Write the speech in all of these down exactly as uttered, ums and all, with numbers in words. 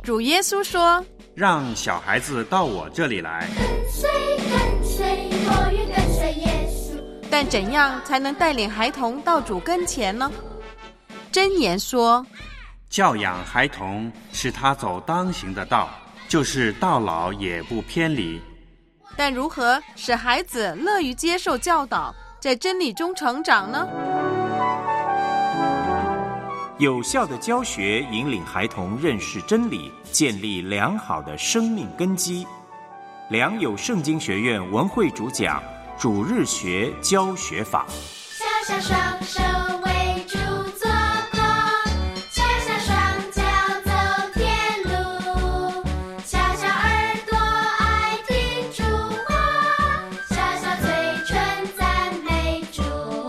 主耶稣说， 让小孩子到我这里来， 跟随跟随我愿跟随耶稣。 但怎样才能带领孩童到主跟前呢？箴言说， 教养孩童，使他走当行的道，就是到老也不偏离。 但如何使孩子乐于接受教导，在真理中成长呢？ 有效的教学引领孩童认识真理，建立良好的生命根基。良友圣经学院文慧主讲主日学教学法。 小小双手为主作工，小小双脚走天路，小小耳朵爱听主话，小小嘴唇赞美主。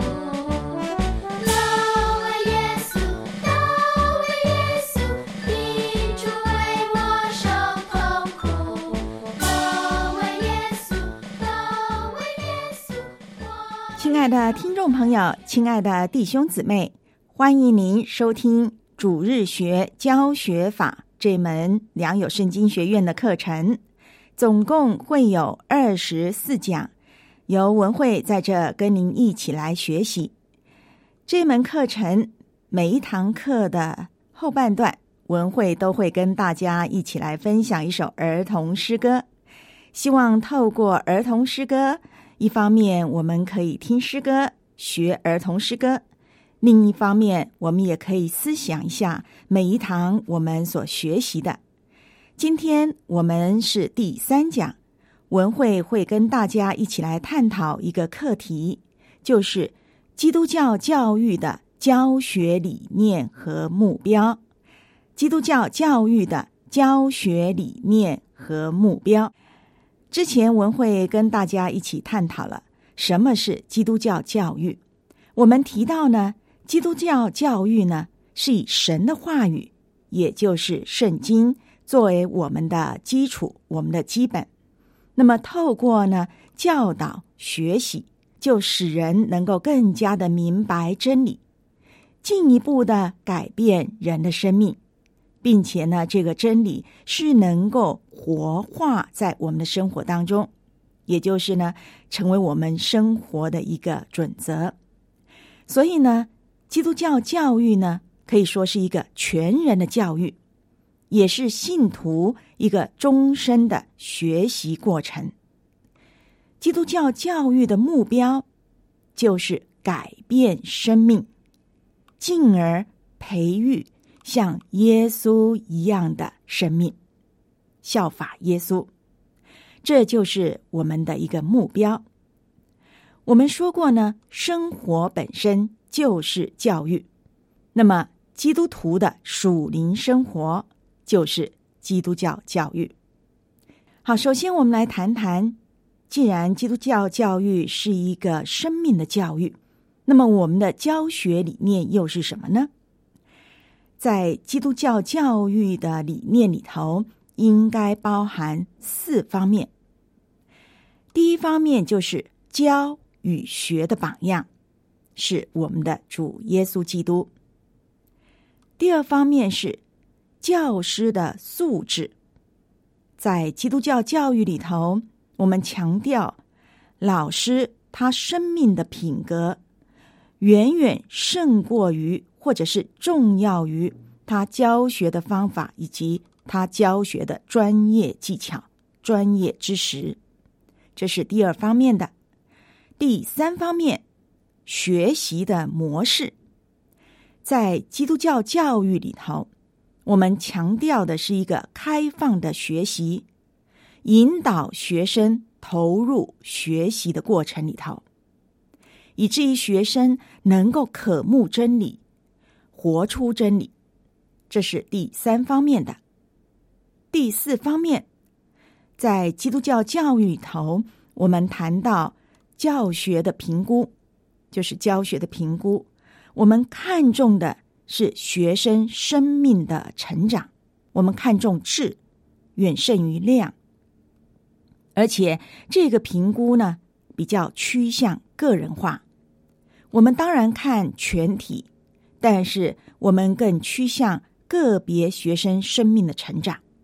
都为耶稣，都为耶稣，因主为我受痛苦。都为耶稣，都为耶稣，我亲爱的听众朋友，亲爱的弟兄姊妹，欢迎您收听主日学教学法这门良友圣经学院的课程，总共会有二十四讲，由文慧在这跟您一起来学习。这门课程每一堂课的后半段，文慧都会跟大家一起来分享一首儿童诗歌，希望透过儿童诗歌，一方面我们可以听诗歌学儿童诗歌，另一方面我们也可以思想一下每一堂我们所学习的。今天我们是第三讲，文慧会跟大家一起来探讨一个课题，就是基督教教育的教学理念和目标。基督教教育的教学理念和目标。之前文慧跟大家一起探讨了什么是基督教教育。我们提到呢，基督教教育呢是以神的话语，也就是圣经，作为我们的基础，我们的基本。那么透过呢教导学习，就使人能够更加的明白真理，进一步的改变人的生命，并且呢这个真理是能够活化在我们的生活当中，也就是呢成为我们生活的一个准则。所以呢基督教教育呢可以说是一个全人的教育，也是信徒一个终身的学习过程。基督教教育的目标就是改变生命，进而培育像耶稣一样的生命，效法耶稣，这就是我们的一个目标。我们说过呢，生活本身就是教育，那么基督徒的属灵生活就是基督教教育。好，首先我们来谈谈，既然基督教教育是一个生命的教育，那么我们的教学理念又是什么呢？在基督教教育的理念里头，应该包含四方面。第一方面就是教与学的榜样，是我们的主耶稣基督。第二方面是教师的素质。在基督教教育里头，我们强调老师他生命的品格远远胜过于或者是重要于他教学的方法以及他教学的专业技巧、专业知识，这是第二方面的。第三方面，学习的模式。在基督教教育里头，我们强调的是一个开放的学习，引导学生投入学习的过程里头，以至于学生能够渴慕真理，活出真理，这是第三方面的。第四方面，在基督教教育里头，我们谈到教学的评估，就是教学的评估，我们看重的是学生生命的成长，我们看重质远胜于量，而且这个评估呢比较趋向个人化。我们当然看全体，但是我们更趋向个别学生生命的成长。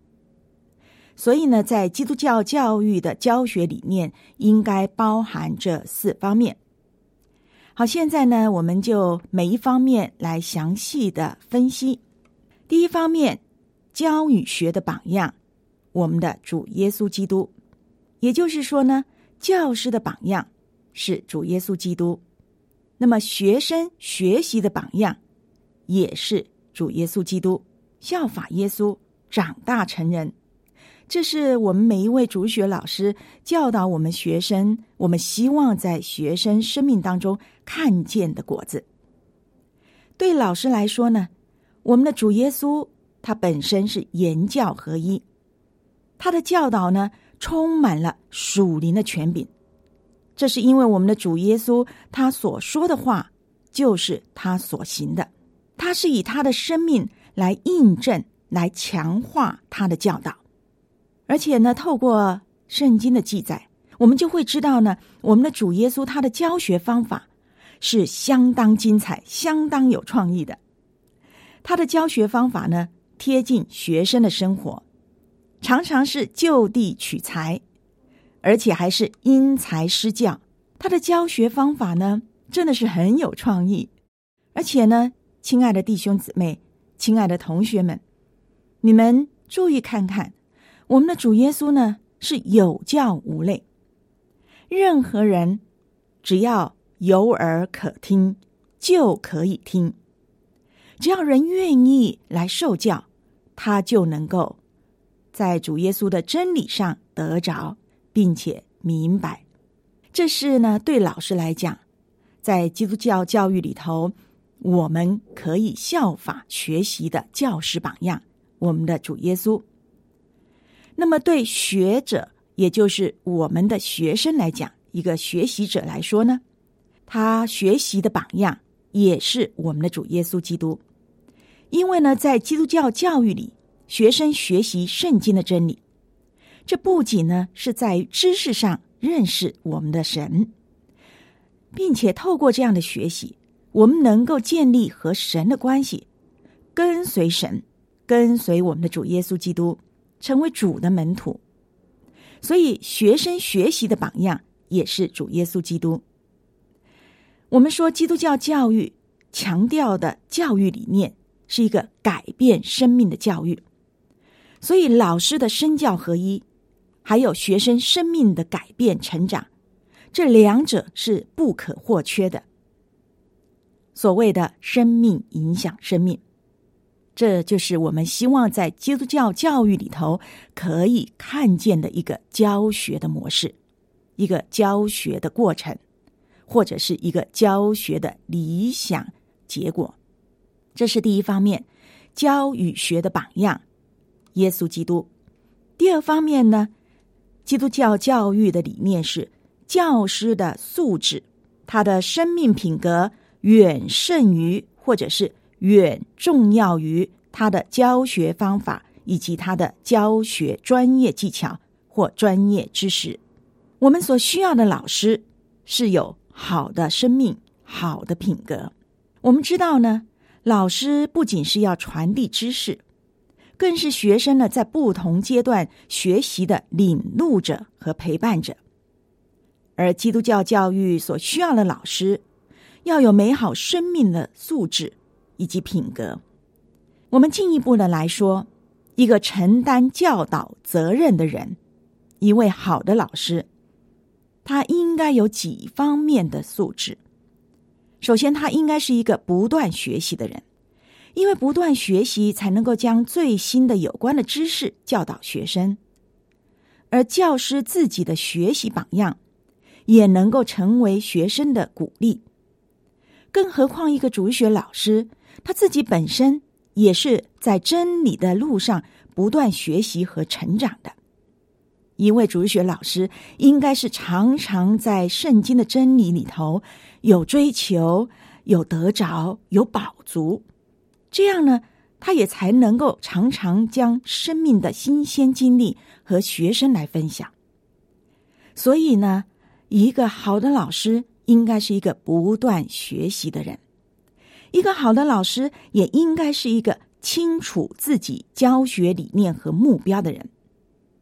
所以呢，在基督教教育的教学理念应该包含这四方面。好，现在呢，我们就每一方面来详细的分析。第一方面，教与学的榜样，我们的主耶稣基督。也就是说呢，教师的榜样是主耶稣基督，那么学生学习的榜样也是主耶稣基督，效法耶稣长大成人。这是我们每一位主学老师教导我们学生，我们希望在学生生命当中看见的果子。对老师来说呢，我们的主耶稣他本身是言教合一，他的教导呢充满了属灵的权柄。这是因为我们的主耶稣他所说的话就是他所行的，他是以他的生命来印证，来强化他的教导。而且呢，透过圣经的记载，我们就会知道呢，我们的主耶稣他的教学方法是相当精彩，相当有创意的。他的教学方法呢，贴近学生的生活，常常是就地取材，而且还是因材施教。他的教学方法呢，真的是很有创意。而且呢，亲爱的弟兄姊妹，亲爱的同学们，你们注意看看，我们的主耶稣呢是有教无类，任何人只要有耳可听就可以听，只要人愿意来受教，他就能够在主耶稣的真理上得着，并且明白。这是呢，对老师来讲，在基督教教育里头，我们可以效法学习的教师榜样，我们的主耶稣。那么对学者，也就是我们的学生来讲，一个学习者来说呢，他学习的榜样也是我们的主耶稣基督。因为呢，在基督教教育里，学生学习圣经的真理，这不仅呢是在于知识上认识我们的神，并且透过这样的学习，我们能够建立和神的关系，跟随神，跟随我们的主耶稣基督，成为主的门徒。所以学生学习的榜样也是主耶稣基督。我们说基督教教育强调的教育理念是一个改变生命的教育，所以老师的身教合一，还有学生生命的改变成长，这两者是不可或缺的。所谓的生命影响生命，这就是我们希望在基督教教育里头可以看见的一个教学的模式，一个教学的过程，或者是一个教学的理想结果。这是第一方面，教与学的榜样，耶稣基督。第二方面呢，基督教教育的理念是教师的素质，他的生命品格远胜于，或者是远重要于他的教学方法以及他的教学专业技巧或专业知识。我们所需要的老师是有好的生命，好的品格。我们知道呢，老师不仅是要传递知识，更是学生呢在不同阶段学习的领路者和陪伴者。而基督教教育所需要的老师，要有美好生命的素质以及品格。我们进一步的来说，一个承担教导责任的人，一位好的老师，他应该有几方面的素质。首先，他应该是一个不断学习的人，因为不断学习才能够将最新的有关的知识教导学生。而教师自己的学习榜样，也能够成为学生的鼓励。更何况一个主日学老师，他自己本身也是在真理的路上不断学习和成长的。一位主日学老师应该是常常在圣经的真理里头有追求，有得着，有饱足，这样呢，他也才能够常常将生命的新鲜经历和学生来分享。所以呢，一个好的老师应该是一个不断学习的人，一个好的老师也应该是一个清楚自己教学理念和目标的人。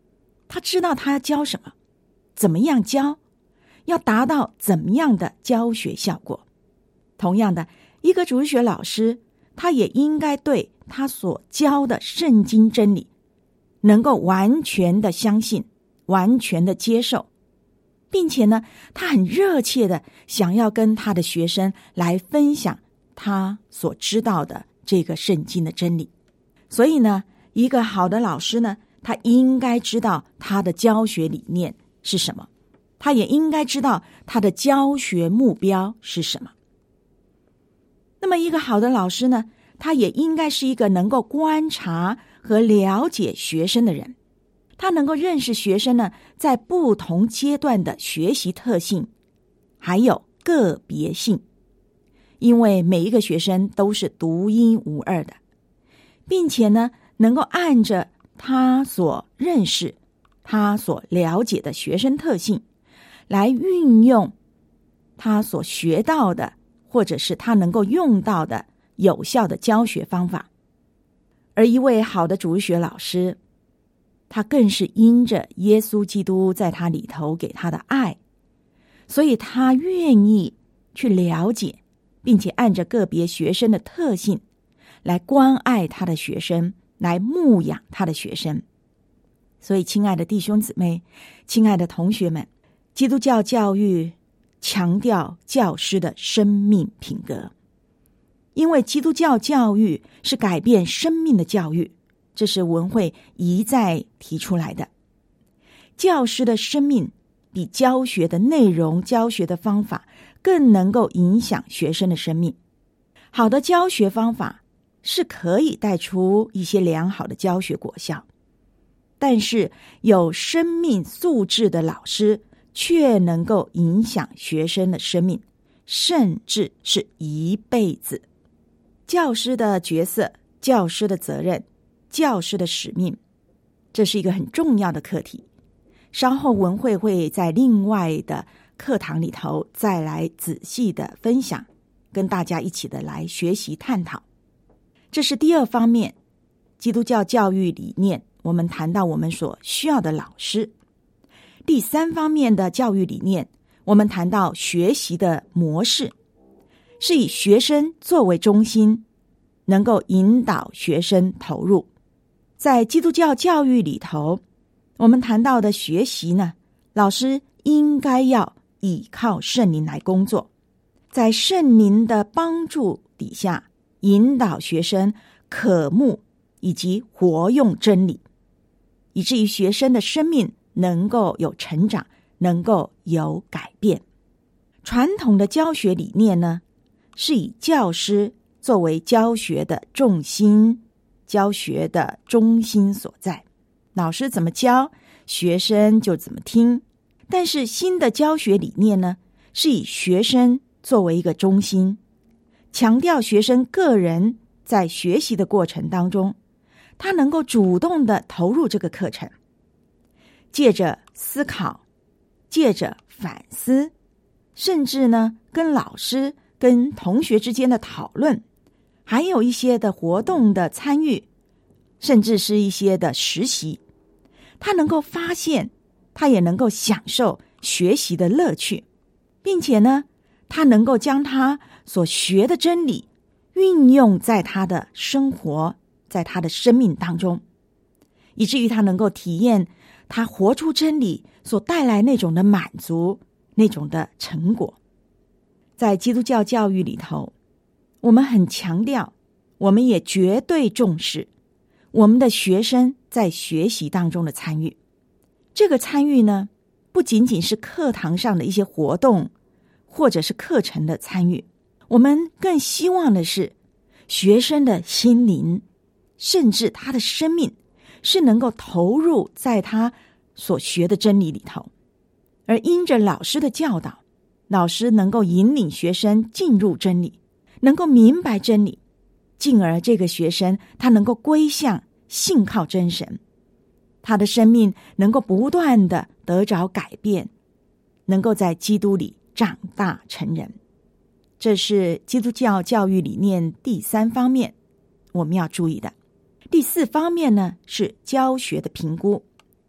他知道他要教什么，怎么样教，要达到怎么样的教学效果。同样的，一个主日学老师，他也应该对他所教的圣经真理能够完全的相信，完全的接受，并且呢，他很热切的想要跟他的学生来分享他所知道的这个圣经的真理。所以呢，一个好的老师呢，他应该知道他的教学理念是什么，他也应该知道他的教学目标是什么。那么一个好的老师呢，他也应该是一个能够观察和了解学生的人，他能够认识学生呢在不同阶段的学习特性，还有个别性，因为每一个学生都是独一无二的，并且呢能够按着他所认识、他所了解的学生特性来运用他所学到的，或者是他能够用到的有效的教学方法。而一位好的主日学老师，他更是因着耶稣基督在他里头给他的爱，所以他愿意去了解，并且按着个别学生的特性来关爱他的学生，来牧养他的学生。所以亲爱的弟兄姊妹，亲爱的同学们，基督教教育强调教师的生命品格，因为基督教教育是改变生命的教育，这是文会一再提出来的。教师的生命比教学的内容、教学的方法更能够影响学生的生命。好的教学方法是可以带出一些良好的教学果效，但是有生命素质的老师却能够影响学生的生命，甚至是一辈子。教师的角色、教师的责任、教师的使命，这是一个很重要的课题。稍后文会会在另外的课堂里头再来仔细的分享，跟大家一起的来学习探讨。这是第二方面，基督教教育理念，我们谈到我们所需要的老师。第三方面的教育理念，我们谈到学习的模式，是以学生作为中心，能够引导学生投入。在基督教教育里头，我们谈到的学习呢，老师应该要倚靠圣灵来工作，在圣灵的帮助底下，引导学生渴慕以及活用真理，以至于学生的生命能够有成长，能够有改变。传统的教学理念呢，是以教师作为教学的重心，教学的中心所在，老师怎么教，学生就怎么听。但是新的教学理念呢，是以学生作为一个中心，强调学生个人在学习的过程当中，他能够主动的投入这个课程，借着思考，借着反思，甚至呢跟老师跟同学之间的讨论，还有一些的活动的参与，甚至是一些的实习，他能够发现，他也能够享受学习的乐趣，并且呢他能够将他所学的真理运用在他的生活，在他的生命当中，以至于他能够体验他活出真理所带来那种的满足，那种的成果。在基督教教育里头，我们很强调，我们也绝对重视我们的学生在学习当中的参与。这个参与呢，不仅仅是课堂上的一些活动，或者是课程的参与，我们更希望的是学生的心灵，甚至他的生命是能够投入在他所学的真理里头。而因着老师的教导，老师能够引领学生进入真理，能够明白真理，进而这个学生他能够归向信靠真神，他的生命能够不断的得着改变，能够在基督里长大成人。这是基督教教育理念第三方面我们要注意的。第四方面呢，是教学的评估。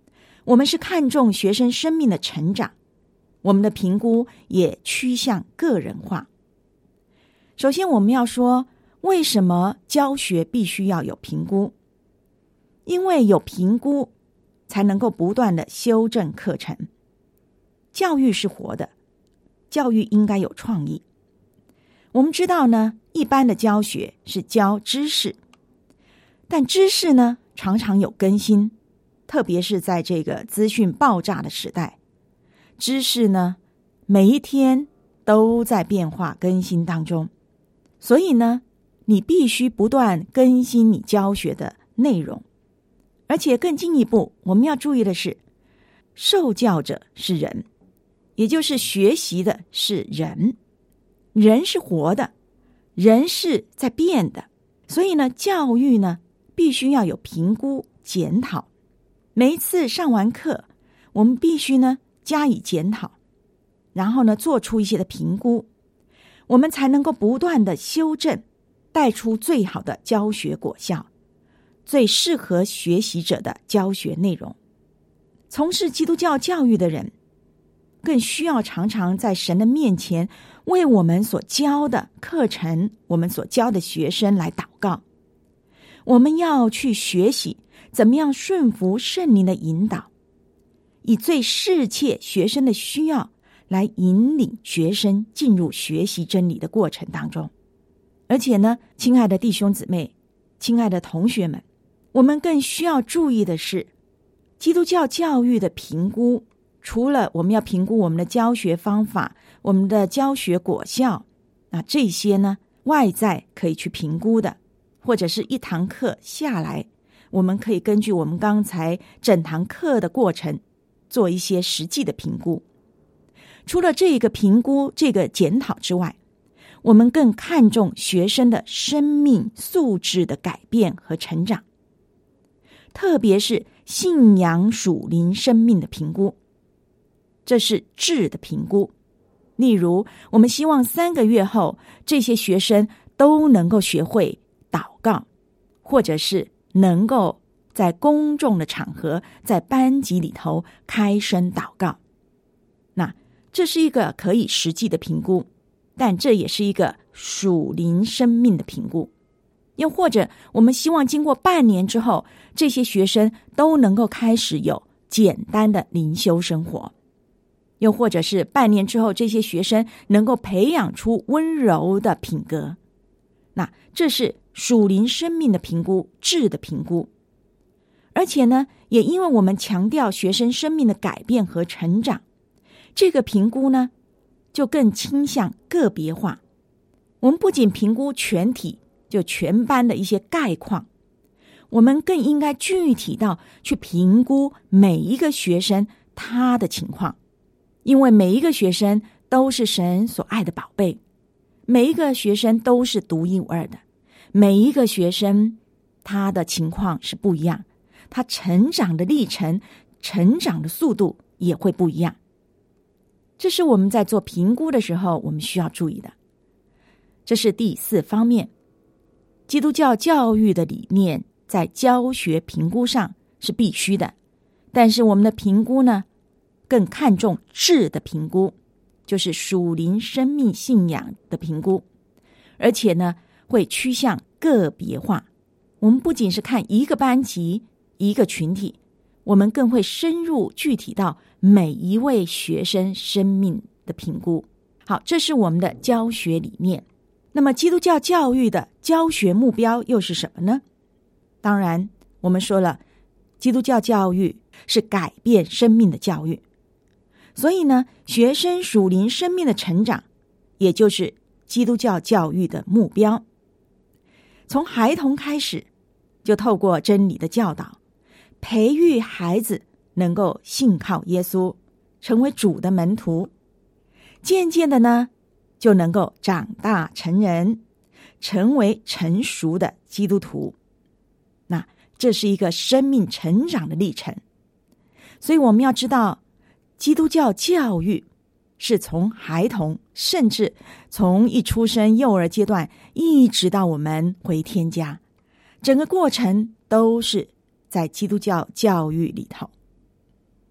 我们是看重学生生命的成长，我们的评估也趋向个人化。首先，我们要说，为什么教学必须要有评估？因为有评估，才能够不断的修正课程。教育是活的，教育应该有创意。我们知道呢，一般的教学是教知识，但知识呢，常常有更新，特别是在这个资讯爆炸的时代，知识呢，每一天都在变化更新当中。所以呢，你必须不断更新你教学的内容。而且更进一步，我们要注意的是，受教者是人，也就是学习的是人，人是活的，人是在变的。所以呢，教育呢，必须要有评估检讨。每一次上完课，我们必须呢加以检讨，然后呢做出一些的评估，我们才能够不断的修正，带出最好的教学果效，最适合学习者的教学内容。从事基督教教育的人，更需要常常在神的面前为我们所教的课程，我们所教的学生来祷告。我们要去学习怎么样顺服圣灵的引导，以最适切学生的需要来引领学生进入学习真理的过程当中。而且呢，亲爱的弟兄姊妹，亲爱的同学们，我们更需要注意的是，基督教教育的评估，除了我们要评估我们的教学方法，我们的教学果效，那这些呢，外在可以去评估的，或者是一堂课下来，我们可以根据我们刚才整堂课的过程做一些实际的评估。除了这个评估，这个检讨之外，我们更看重学生的生命素质的改变和成长，特别是信仰属灵生命的评估，这是质的评估。例如，我们希望三个月后，这些学生都能够学会祷告，或者是能够在公众的场合，在班级里头开声祷告。那这是一个可以实际的评估，但这也是一个属灵生命的评估。又或者我们希望经过半年之后，这些学生都能够开始有简单的灵修生活。又或者是半年之后，这些学生能够培养出温柔的品格。那这是属灵生命的评估，质的评估。而且呢，也因为我们强调学生生命的改变和成长，这个评估呢，就更倾向个别化。我们不仅评估全体，就全班的一些概况，我们更应该具体到去评估每一个学生他的情况。因为每一个学生都是神所爱的宝贝，每一个学生都是独一无二的，每一个学生他的情况是不一样，他成长的历程，成长的速度也会不一样。这是我们在做评估的时候我们需要注意的。这是第四方面，基督教教育的理念在教学评估上是必须的，但是我们的评估呢，更看重质的评估，就是属灵生命信仰的评估，而且呢，会趋向个别化。我们不仅是看一个班级、一个群体，我们更会深入具体到每一位学生生命的评估。好，这是我们的教学理念。那么基督教教育的教学目标又是什么呢？当然，我们说了，基督教教育是改变生命的教育。所以呢，学生属灵生命的成长，也就是基督教教育的目标。从孩童开始，就透过真理的教导，培育孩子能够信靠耶稣，成为主的门徒。渐渐的呢，就能够长大成人，成为成熟的基督徒。那这是一个生命成长的历程。所以我们要知道，基督教教育是从孩童，甚至从一出生幼儿阶段，一直到我们回天家，整个过程都是在基督教教育里头。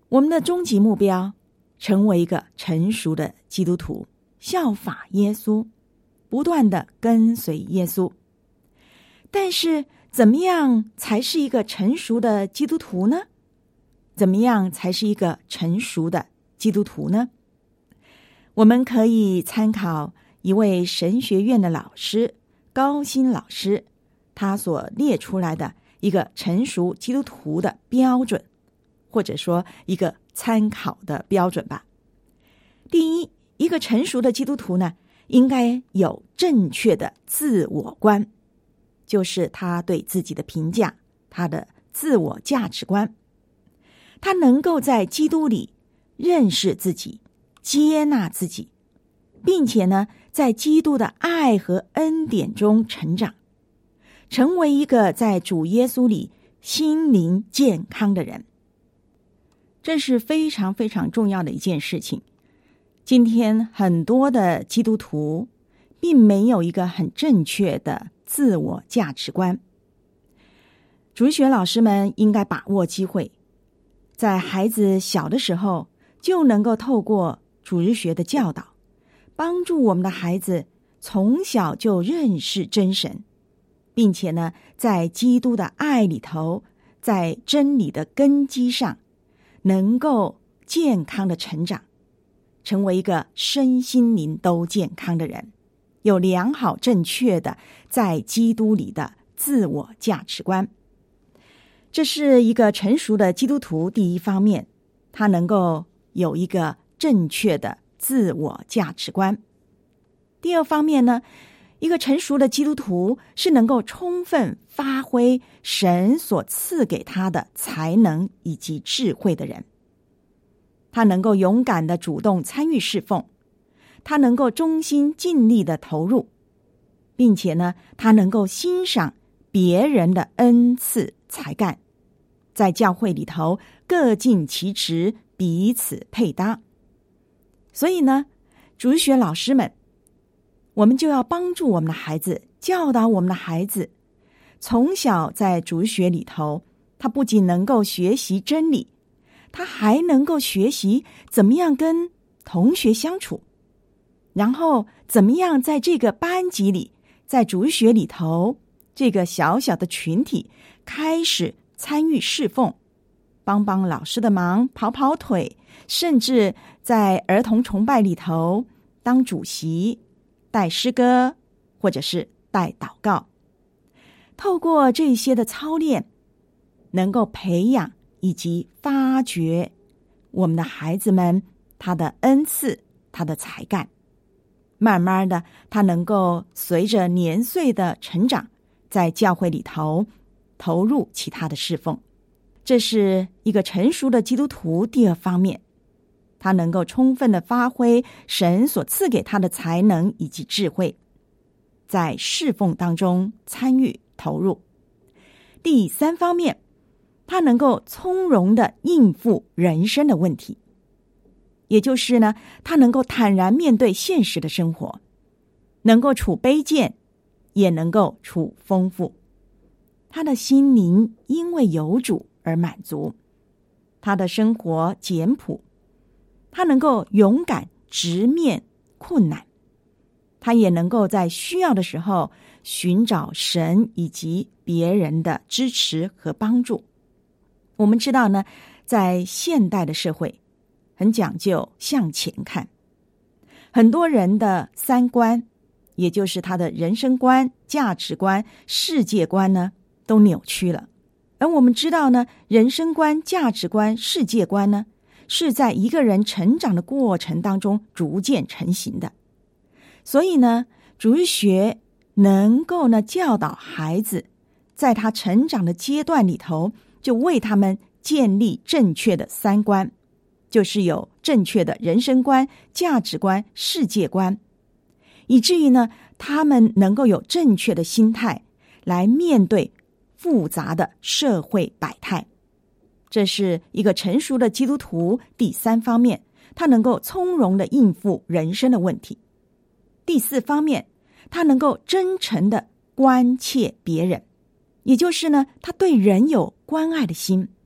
我们的终极目标，成为一个成熟的基督徒，效法耶稣，不断的跟随耶稣。但是怎么样才是一个成熟的基督徒呢？怎么样才是一个成熟的基督徒呢？我们可以参考一位神学院的老师高薪老师，他所列出来的一个成熟基督徒的标准，或者说一个参考的标准吧。第一，一个成熟的基督徒呢，应该有正确的自我观，就是他对自己的评价，他的自我价值观。他能够在基督里认识自己，接纳自己，并且呢，在基督的爱和恩典中成长，成为一个在主耶稣里心灵健康的人。这是非常非常重要的一件事情。今天很多的基督徒并没有一个很正确的自我价值观。主日学老师们应该把握机会，在孩子小的时候就能够透过主日学的教导，帮助我们的孩子从小就认识真神，并且呢，在基督的爱里头，在真理的根基上，能够健康的成长，成为一个身心灵都健康的人，有良好正确的在基督里的自我价值观。这是一个成熟的基督徒第一方面，他能够有一个正确的自我价值观。第二方面呢，一个成熟的基督徒是能够充分发挥神所赐给他的才能以及智慧的人。他能够勇敢的主动参与侍奉，他能够忠心尽力的投入，并且呢，他能够欣赏别人的恩赐才干，在教会里头各尽其职，彼此配搭。所以呢，主日学老师们，我们就要帮助我们的孩子，教导我们的孩子，从小在主日学里头，他不仅能够学习真理，他还能够学习怎么样跟同学相处，然后怎么样在这个班级里，在主日学里头，这个小小的群体开始参与侍奉，帮帮老师的忙，跑跑腿，甚至在儿童崇拜里头当主席，带诗歌，或者是带祷告。透过这些的操练，能够培养以及发掘我们的孩子们他的恩赐，他的才干。慢慢的，他能够随着年岁的成长，在教会里头投入其他的侍奉。这是一个成熟的基督徒第二方面，他能够充分的发挥神所赐给他的才能以及智慧，在侍奉当中参与投入。第三方面，他能够从容的应付人生的问题，也就是呢，他能够坦然面对现实的生活，能够处卑贱，也能够处丰富。他的心灵因为有主而满足，他的生活简朴，他能够勇敢直面困难，他也能够在需要的时候寻找神以及别人的支持和帮助。我们知道呢，在现代的社会很讲究向前看，很多人的三观，也就是他的人生观、价值观、世界观呢，都扭曲了。而我们知道呢，人生观、价值观、世界观呢，是在一个人成长的过程当中逐渐成型的。所以呢，主日学能够呢教导孩子，在他成长的阶段里头，就为他们建立正确的三观，就是有正确的人生观、价值观、世界观，以至于呢，他们能够有正确的心态来面对复杂的社会百态。这是一个成熟的基督徒第三方面，他能够从容的应付人生的问题。第四方面，他能够真诚的关切别人，也就是呢，他对人有关爱的心，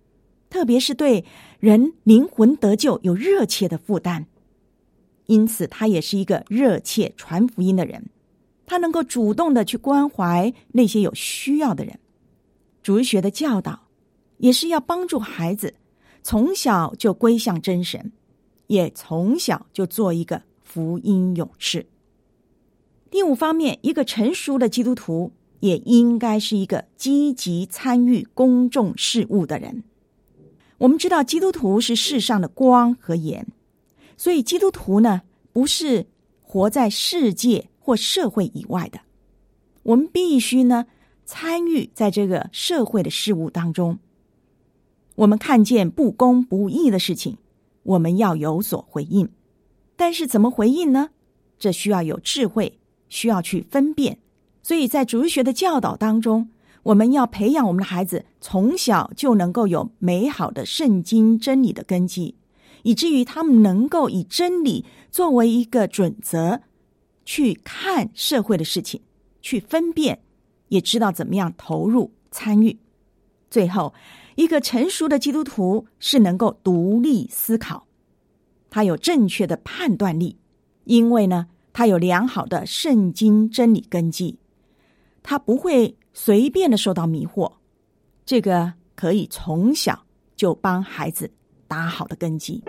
特别是对人灵魂得救有热切的负担。因此他也是一个热切传福音的人，他能够主动的去关怀那些有需要的人。主日学的教导也是要帮助孩子从小就归向真神，也从小就做一个福音勇士。第五方面，一个成熟的基督徒也应该是一个积极参与公众事务的人。我们知道基督徒是世上的光和盐，所以基督徒呢，不是活在世界或社会以外的，我们必须呢参与在这个社会的事物当中。我们看见不公不义的事情，我们要有所回应。但是怎么回应呢？这需要有智慧，需要去分辨。所以在主日学的教导当中，我们要培养我们的孩子从小就能够有美好的圣经真理的根基，以至于他们能够以真理作为一个准则去看社会的事情，去分辨，也知道怎么样投入参与。最后，一个成熟的基督徒是能够独立思考，他有正确的判断力，因为呢，他有良好的圣经真理根基，他不会随便的受到迷惑。这个可以从小就帮孩子打好的根基。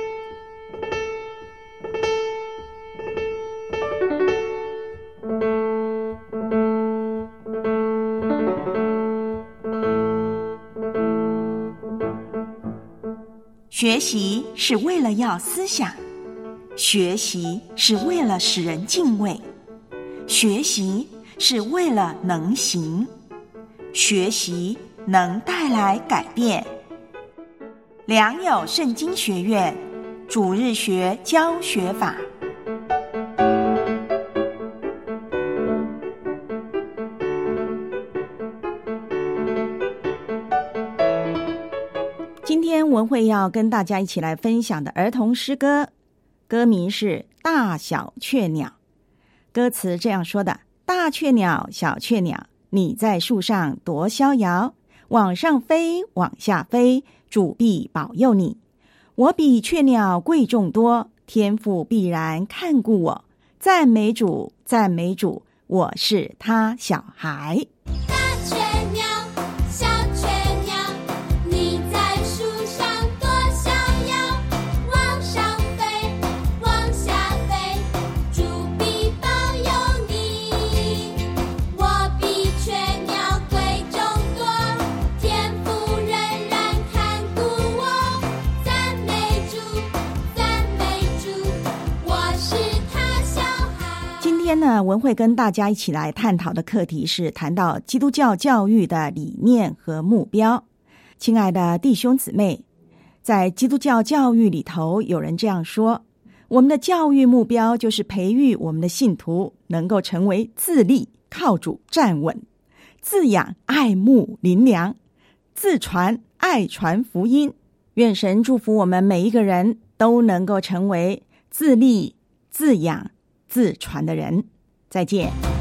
学习是为了要思想，学习是为了使人敬畏，学习是为了能行，学习能带来改变。良友圣经学院主日学教学法。今天文慧要跟大家一起来分享的儿童诗歌，歌名是《大小雀鸟》。歌词这样说的：大雀鸟，小雀鸟，你在树上多逍遥，往上飞，往下飞，主必保佑你。我比雀鸟贵重多，天父必然看顾我。赞美主，赞美主，我是他小孩。 大雀鸟，小雀鸟，你在树上多逍遥，往上飞，往下飞，主必保佑你。我比雀鸟贵重多，天父仍然看顾我。赞美主，赞美主，我是他小孩。 今天呢，文慧跟大家一起来探讨的课题是谈到基督教教育的理念和目标。亲爱的弟兄姊妹，在基督教教育里头，有人这样说：我们的教育目标就是培育我们的信徒能够成为自立、靠主站稳，自养爱慕灵粮，自传爱传福音。愿神祝福我们每一个人都能够成为自立、自养、自传的人。再见。